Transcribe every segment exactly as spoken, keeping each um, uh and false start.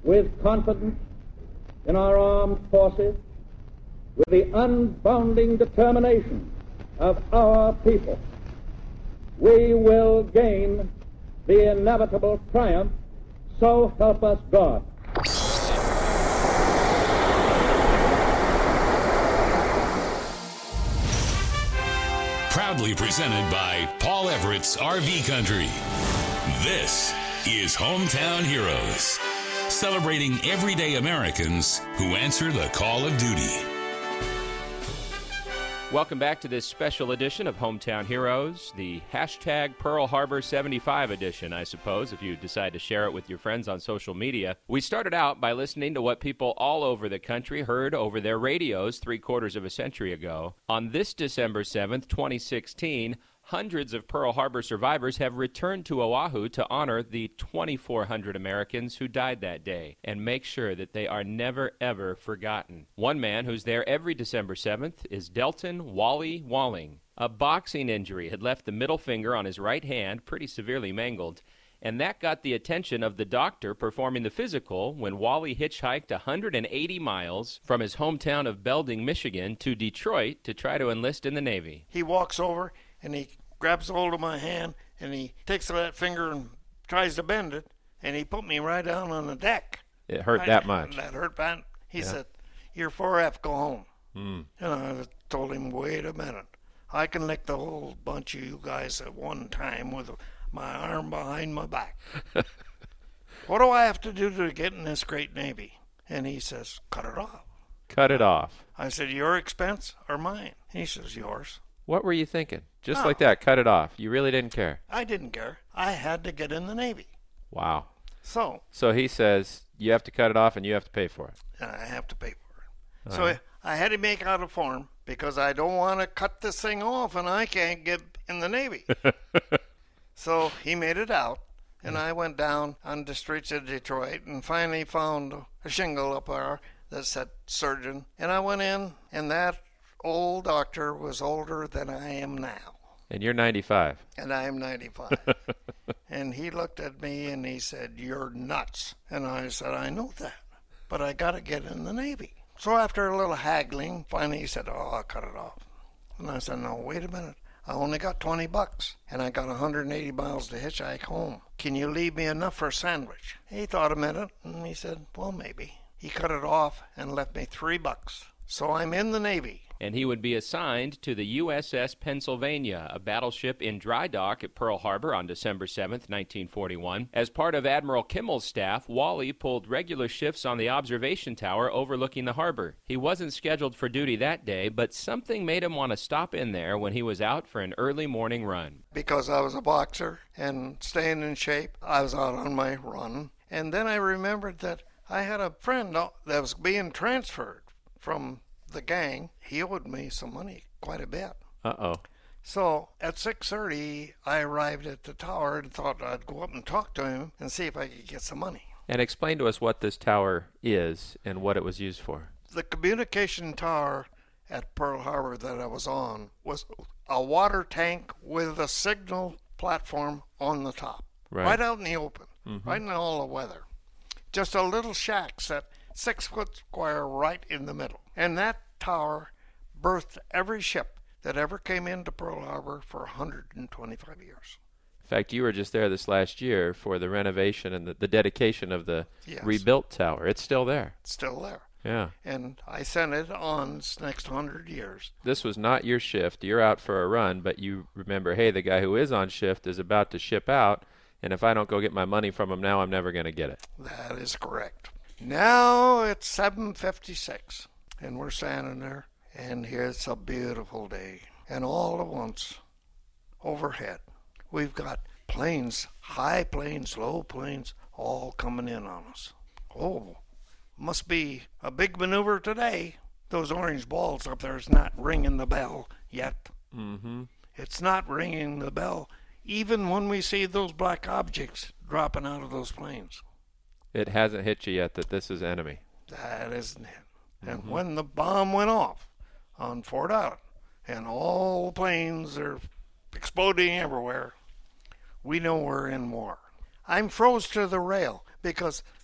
with confidence in our armed forces, with the unbounding determination of our people, we will gain the inevitable triumph, so help us God. Proudly presented by Paul Everett's R V Country. This is Hometown Heroes, celebrating everyday Americans who answer the call of duty. Welcome back to this special edition of Hometown Heroes, the hashtag Pearl Harbor seventy-five edition, I suppose, if you decide to share it with your friends on social media. We started out by listening to what people all over the country heard over their radios three quarters of a century ago. On this December seventh, twenty sixteen, hundreds of Pearl Harbor survivors have returned to Oahu to honor the twenty-four hundred Americans who died that day and make sure that they are never, ever forgotten. One man who's there every December seventh is Delton Wally Walling. A boxing injury had left the middle finger on his right hand pretty severely mangled, and that got the attention of the doctor performing the physical when Wally hitchhiked one hundred eighty miles from his hometown of Belding, Michigan, to Detroit to try to enlist in the Navy. He walks over and he grabs hold of my hand, and he takes that finger and tries to bend it, and he put me right down on the deck. It hurt I, that much? That hurt bad. He yeah. said, "You're four F, go home." Mm. And I told him, wait a minute. I can lick the whole bunch of you guys at one time with my arm behind my back. What do I have to do to get in this great Navy? And he says, cut it off. Cut it off. I said, your expense or mine? He says, yours. What were you thinking? Just no. like that, cut it off. You really didn't care. I didn't care. I had to get in the Navy. Wow. So So he says, you have to cut it off and you have to pay for it. And I have to pay for it. Uh-huh. So I, I had to make out a form because I don't want to cut this thing off and I can't get in the Navy. So he made it out, and I went down on the streets of Detroit and finally found a shingle up there that said surgeon. And I went in, and that old doctor was older than I am now. And you're ninety-five. And I am ninety-five. And he looked at me and he said, you're nuts. And I said, I know that, but I got to get in the Navy. So after a little haggling, finally he said, oh, I'll cut it off. And I said, no, wait a minute. I only got twenty bucks, and I got one hundred eighty miles to hitchhike home. Can you leave me enough for a sandwich? He thought a minute, and he said, well, maybe. He cut it off and left me three bucks. So I'm in the Navy. And he would be assigned to the U S S Pennsylvania, a battleship in dry dock at Pearl Harbor on December seventh, nineteen forty-one. As part of Admiral Kimmel's staff, Wally pulled regular shifts on the observation tower overlooking the harbor. He wasn't scheduled for duty that day, but something made him want to stop in there when he was out for an early morning run. Because I was a boxer and staying in shape, I was out on my run. And then I remembered that I had a friend that was being transferred from the gang. He owed me some money, quite a bit. Uh-oh. So at six thirty, I arrived at the tower and thought I'd go up and talk to him and see if I could get some money. And explain to us what this tower is and what it was used for. The communication tower at Pearl Harbor that I was on was a water tank with a signal platform on the top. Right, right out in the open, mm-hmm. right in all the weather. Just a little shack set six foot square right in the middle. And that tower birthed every ship that ever came into Pearl Harbor for one hundred twenty-five years. In fact, you were just there this last year for the renovation and the, the dedication of the yes. rebuilt tower. It's still there. It's still there. Yeah. And I sent it on this next one hundred years. This was not your shift. You're out for a run, but you remember, hey, the guy who is on shift is about to ship out, and if I don't go get my money from him now, I'm never going to get it. That is correct. Now it's seven fifty-six, and we're standing there, and here's a beautiful day. And all at once, overhead, we've got planes, high planes, low planes, all coming in on us. Oh, must be a big maneuver today. Those orange balls up there is not ringing the bell yet. Mm-hmm. It's not ringing the bell, even when we see those black objects dropping out of those planes. It hasn't hit you yet that this is enemy. That isn't it. And mm-hmm. when the bomb went off on Fort Allen, and all the planes are exploding everywhere, we know we're in war. I'm froze to the rail because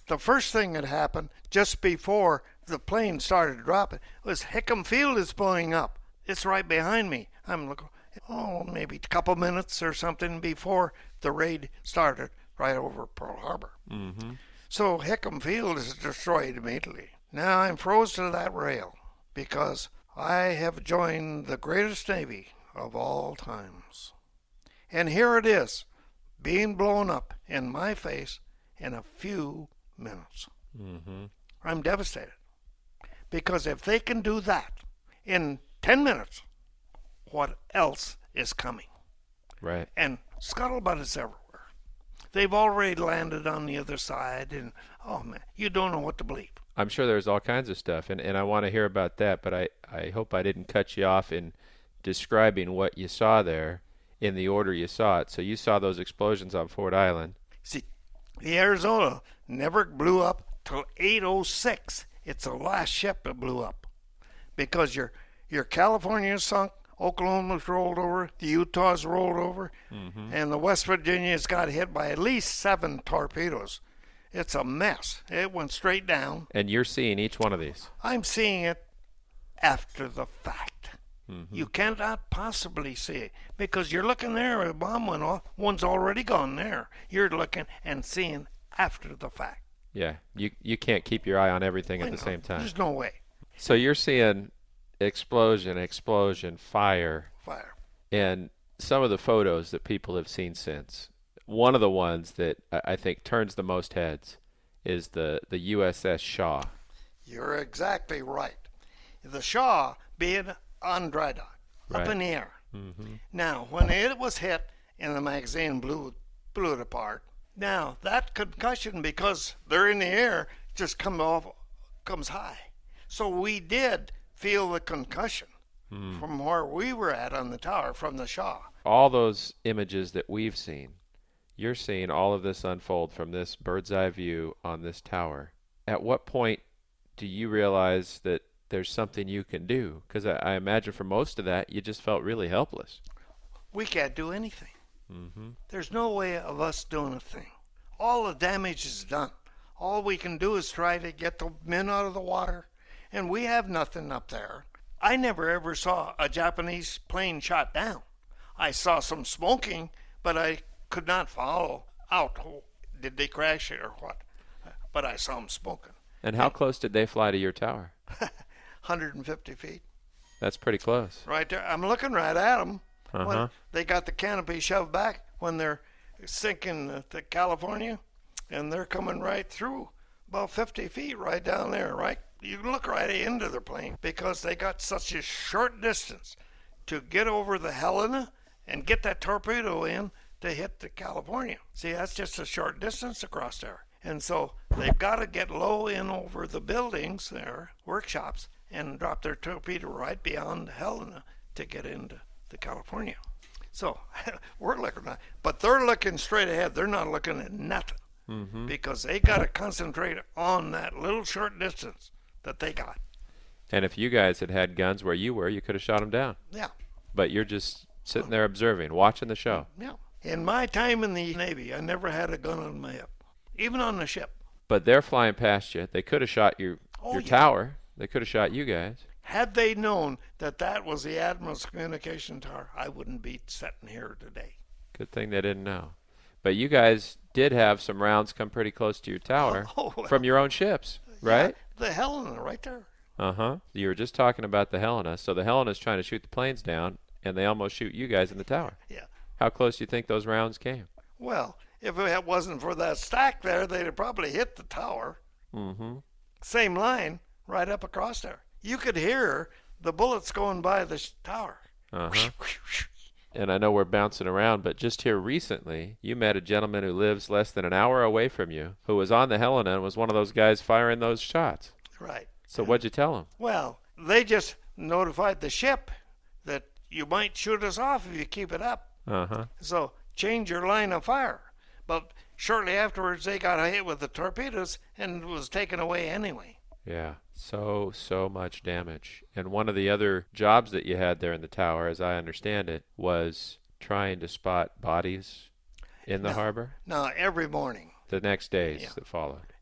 the first thing that happened just before the plane started dropping was Hickam Field is blowing up. It's right behind me. I'm looking, oh, maybe a couple minutes or something before the raid started right over Pearl Harbor. Mm-hmm. So Hickam Field is destroyed immediately. Now I'm froze to that rail because I have joined the greatest Navy of all times. And here it is, being blown up in my face in a few minutes. Mm-hmm. I'm devastated. Because if they can do that in ten minutes, what else is coming? Right. And scuttlebutt is everywhere. They've already landed on the other side, and, oh, man, you don't know what to believe. I'm sure there's all kinds of stuff, and, and I want to hear about that, but I, I hope I didn't cut you off in describing what you saw there in the order you saw it. So you saw those explosions on Ford Island. See, the Arizona never blew up till eight oh six. It's the last ship that blew up. Because your your California's sunk, Oklahoma's rolled over, the Utah's rolled over, mm-hmm. and the West Virginia's got hit by at least seven torpedoes. It's a mess. It went straight down. And you're seeing each one of these? I'm seeing it after the fact. Mm-hmm. You cannot possibly see it because you're looking there, a bomb went off, one's already gone there. You're looking and seeing after the fact. Yeah, you you can't keep your eye on everything I at the know. same time. There's no way. So you're seeing explosion, explosion, fire, Fire. and some of the photos that people have seen since. One of the ones that I I think turns the most heads is the, the U S S Shaw. You're exactly right. The Shaw being on dry dock, Right. up in the air. Mm-hmm. Now, when it was hit and the magazine blew, blew it apart, now that concussion, because they're in the air, just come off, comes high. So we did feel the concussion Mm. from where we were at on the tower from the Shaw. All those images that we've seen, you're seeing all of this unfold from this bird's eye view on this tower. At what point do you realize that there's something you can do? Because I, I imagine for most of that, you just felt really helpless. We can't do anything. Mm-hmm. There's no way of us doing a thing. All the damage is done. All we can do is try to get the men out of the water, and we have nothing up there. I never ever saw a Japanese plane shot down. I saw some smoking, but I could not follow out. Did they crash it or what? But I saw them smoking. And how close did they fly to your tower? one hundred fifty feet. That's pretty close. Right there. I'm looking right at them. Uh-huh. When they got the canopy shoved back when they're sinking to California, and they're coming right through about fifty feet right down there, right? You can look right into the plane because they got such a short distance to get over the Helena and get that torpedo in to hit the California. See, that's just a short distance across there. And so they've got to get low in over the buildings there, workshops, and drop their torpedo right beyond the Helena to get into the California. So we're looking at, but they're looking straight ahead. They're not looking at nothing Mm-hmm. because they got to concentrate on that little short distance that they got. And if you guys had had guns where you were, you could have shot them down. Yeah, But you're just sitting there observing, watching the show. yeah. In my time in the Navy, I never had a gun on my hip, even on the ship. But they're flying past you. They could have shot your, Oh, your yeah. tower. They could have shot you guys. Had they known that that was the Admiral's communication tower, I wouldn't be sitting here today. Good thing they didn't know. But you guys did have some rounds come pretty close to your tower Oh, well. from your own ships, right? Yeah, the Helena right there. Uh-huh. You were just talking about the Helena. So the Helena's trying to shoot the planes down, and they almost shoot you guys in the tower. Yeah. How close do you think those rounds came? Well, if it wasn't for that stack there, they'd have probably hit the tower. Mm-hmm. Same line, right up across there. You could hear the bullets going by the sh- tower. Uh-huh. And I know we're bouncing around, but just here recently, you met a gentleman who lives less than an hour away from you, who was on the Helena and was one of those guys firing those shots. Right. So what'd you tell him? Well, they just notified the ship that you might shoot us off if you keep it up. Uh-huh. So change your line of fire. But shortly afterwards, they got hit with the torpedoes and was taken away anyway. Yeah. So, so much damage. And one of the other jobs that you had there in the tower, as I understand it, was trying to spot bodies in the No. harbor Now, every morning, the next days Yeah. that followed.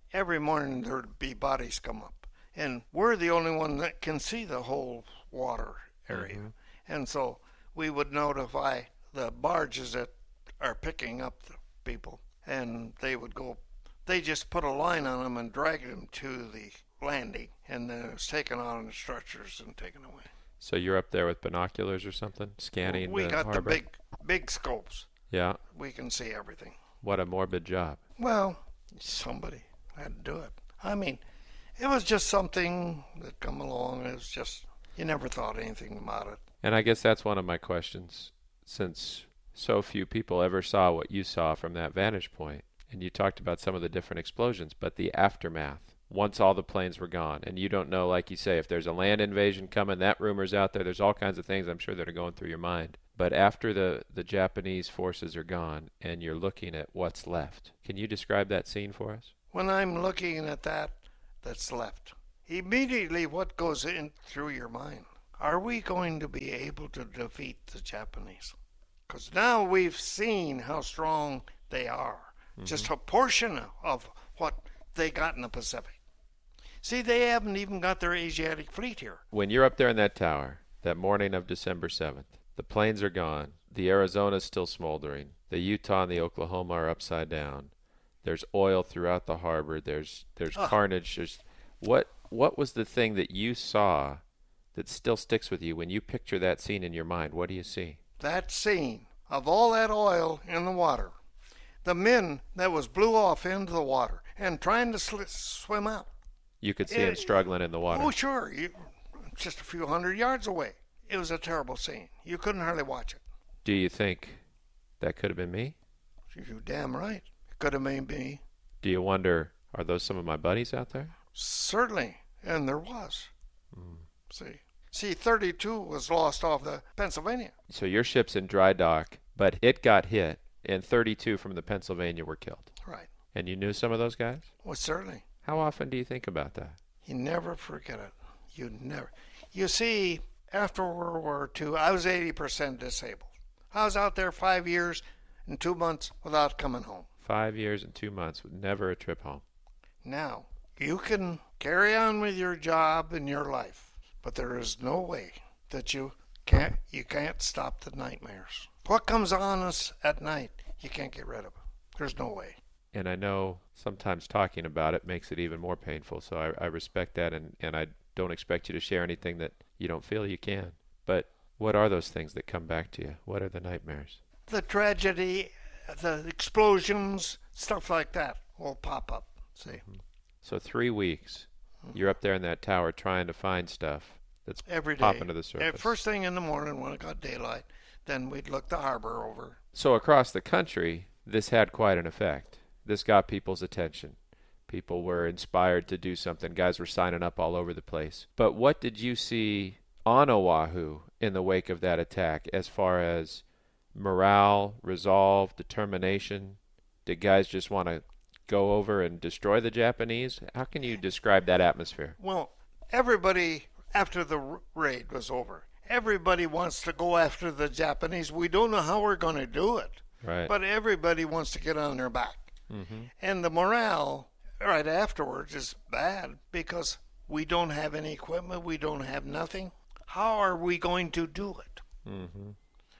every morning there'd be bodies come up. And we're the only one that can see the whole water area. Mm-hmm. And so we would notify the barges that are picking up the people, and they would go, they just put a line on them and drag them to the landing, and then it was taken on the stretchers and taken away. So you're up there with binoculars or something, scanning we the got harbor? the big, big scopes. Yeah. We can see everything. What a morbid job. Well, somebody had to do it. I mean, it was just something that come along. It was just, you never thought anything about it. And I guess that's one of my questions, since so few people ever saw what you saw from that vantage point. And you talked about some of the different explosions, but the aftermath, once all the planes were gone, and you don't know, like you say, if there's a land invasion coming, that rumor's out there. There's all kinds of things I'm sure that are going through your mind. But after the, the Japanese forces are gone and you're looking at what's left, can you describe that scene for us? When I'm looking at that that's left, immediately what goes in through your mind? Are we going to be able to defeat the Japanese? Because now we've seen how strong they are. Mm-hmm. Just a portion of what they got in the Pacific. See, they haven't even got their Asiatic fleet here. When you're up there in that tower, that morning of December seventh, the planes are gone. The Arizona's still smoldering. The Utah and the Oklahoma are upside down. There's oil throughout the harbor. There's there's oh. carnage. There's what what was the thing that you saw that still sticks with you when you picture that scene in your mind? What do you see? That scene of all that oil in the water. The men that was blew off into the water and trying to sl- swim out. You could see it, them struggling in the water. Oh, sure. You, just a few hundred yards away. It was a terrible scene. You couldn't hardly watch it. Do you think that could have been me? You're damn right. It could have been me. Do you wonder, are those some of my buddies out there? Certainly. And there was. Mm. See. See, thirty-two was lost off the Pennsylvania. So your ship's in dry dock, but it got hit, and thirty-two from the Pennsylvania were killed. Right. And you knew some of those guys? Well, certainly. How often do you think about that? You never forget it. You never. You see, after World War Two, I was eighty percent disabled. I was out there five years and two months without coming home. Five years and two months with never a trip home. Now, you can carry on with your job and your life, but there is no way that you can't, you can't stop the nightmares. What comes on us at night, you can't get rid of it. There's no way. And I know sometimes talking about it makes it even more painful, so I, I respect that, and, and I don't expect you to share anything that you don't feel you can. But what are those things that come back to you? What are the nightmares? The tragedy, the explosions, stuff like that will pop up, see. Mm-hmm. So three weeks, mm-hmm. you're up there in that tower trying to find stuff that's Every day. popping to the surface. Every first thing in the morning when it got daylight, then we'd look the harbor over. So across the country, this had quite an effect. This got people's attention. People were inspired to do something. Guys were signing up all over the place. But what did you see on Oahu in the wake of that attack as far as morale, resolve, determination? Did guys just want to go over and destroy the Japanese? How can you describe that atmosphere? Well, everybody, after the raid was over, everybody wants to go after the Japanese. We don't know how we're going to do it. Right. But everybody wants to get on their back. Mm-hmm. And the morale right afterwards is bad because we don't have any equipment. We don't have nothing. How are we going to do it? Mm-hmm.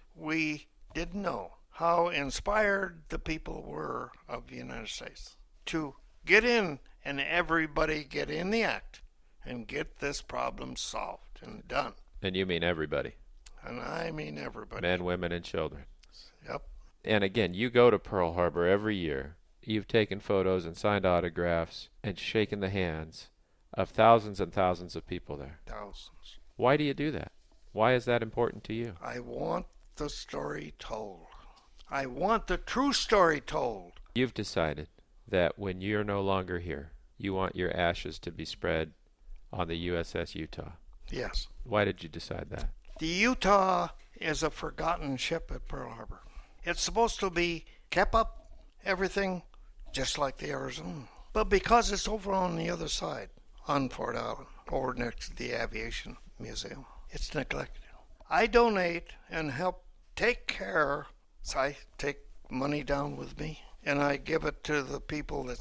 We didn't know how inspired the people were of the United States to get in and everybody get in the act and get this problem solved and done. And you mean everybody? And I mean everybody. Men, women, and children. Yep. And again, you go to Pearl Harbor every year. You've taken photos and signed autographs and shaken the hands of thousands and thousands of people there. Thousands. Why do you do that? Why is that important to you? I want the story told. I want the true story told. You've decided that when you're no longer here, you want your ashes to be spread on the U S S Utah. Yes. Why did you decide that? The Utah is a forgotten ship at Pearl Harbor. It's supposed to be kept up, everything, just like the Arizona. But because it's over on the other side, on Fort Allen, over next to the Aviation Museum, it's neglected. I donate and help take care. So I take money down with me, and I give it to the people that's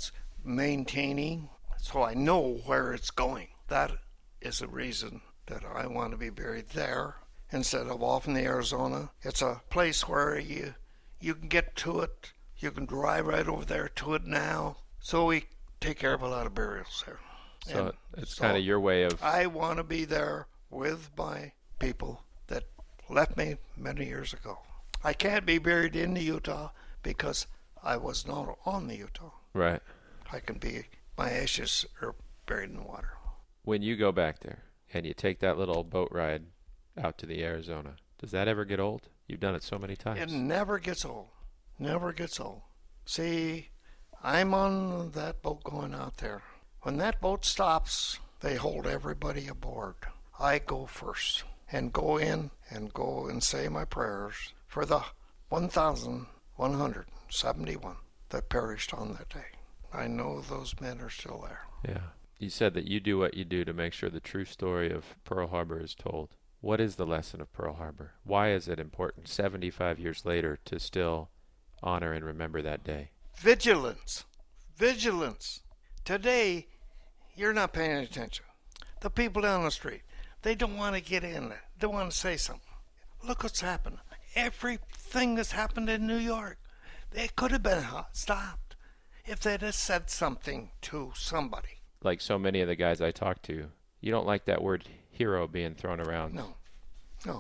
maintaining, so I know where it's going. That is the reason that I want to be buried there instead of off in the Arizona. It's a place where you you can get to it. You can drive right over there to it now. So we take care of a lot of burials there. So and it's so kind of your way of... I want to be there with my people that left me many years ago. I can't be buried in the Utah because I was not on the Utah. Right. I can be, my ashes are buried in the water. When you go back there and you take that little boat ride out to the Arizona, does that ever get old? You've done it so many times. It never gets old. Never gets old. See, I'm on that boat going out there. When that boat stops, they hold everybody aboard. I go first and go in and go and say my prayers for the one thousand one hundred seventy-one that perished on that day. I know those men are still there. Yeah. You said that you do what you do to make sure the true story of Pearl Harbor is told. What is the lesson of Pearl Harbor? Why is it important seventy-five years later to still honor and remember that day? Vigilance. Vigilance. Today, you're not paying attention. The people down the street, they don't want to get in there. They want to say something. Look what's happened. Everything that's happened in New York, it could have been stopped if they'd have said something to somebody. Like so many of the guys I talk to, you don't like that word hero being thrown around. No, no,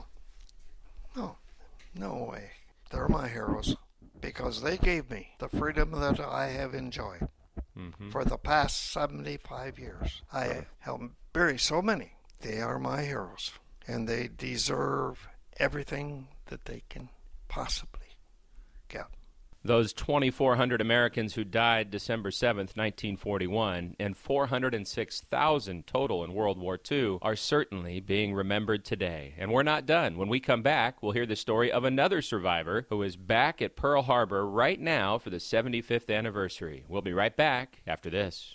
no, no way. They're my heroes because they gave me the freedom that I have enjoyed mm-hmm. for the past seventy-five years. I have buried so many. They are my heroes, and they deserve everything that they can possibly get. Those twenty-four hundred Americans who died December seventh, nineteen forty-one, and four hundred six thousand total in World War Two are certainly being remembered today. And we're not done. When we come back, we'll hear the story of another survivor who is back at Pearl Harbor right now for the seventy-fifth anniversary. We'll be right back after this.